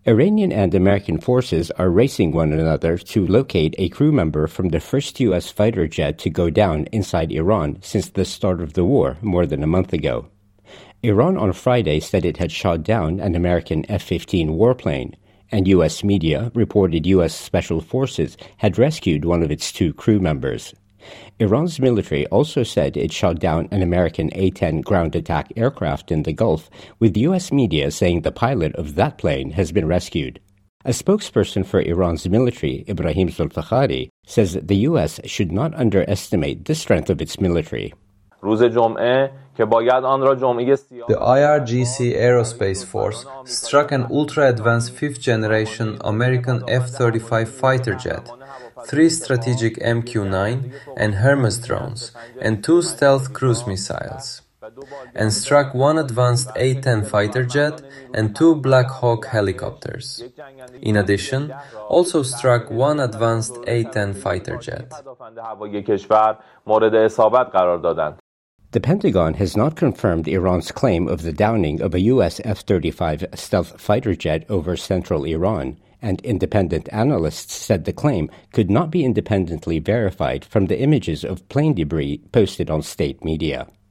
Iranian and American forces are racing one another to locate a crew member from the first U.S. fighter jet to go down inside Iran since the start of the war more than a month ago. Iran on Friday said it had shot down an American F-15 warplane, and U.S. media reported U.S. Special Forces had rescued one of its two crew members. Iran's military also said it shot down an American A-10 ground attack aircraft in the Gulf, with U.S. media saying the pilot of that plane has been rescued. A spokesperson for Iran's military, Ibrahim Zolfakhari, says that the U.S. should not underestimate the strength of its military. The IRGC Aerospace Force struck an ultra-advanced fifth-generation American F-35 fighter jet, 3 strategic MQ-9 and Hermes drones, and 2 stealth cruise missiles, and struck 1 advanced A-10 fighter jet and 2 Black Hawk helicopters. In addition, also struck 1 advanced A-10 fighter jet. The Pentagon has not confirmed Iran's claim of the downing of a U.S. F-35 stealth fighter jet over central Iran, and independent analysts said the claim could not be independently verified from the images of plane debris posted on state media.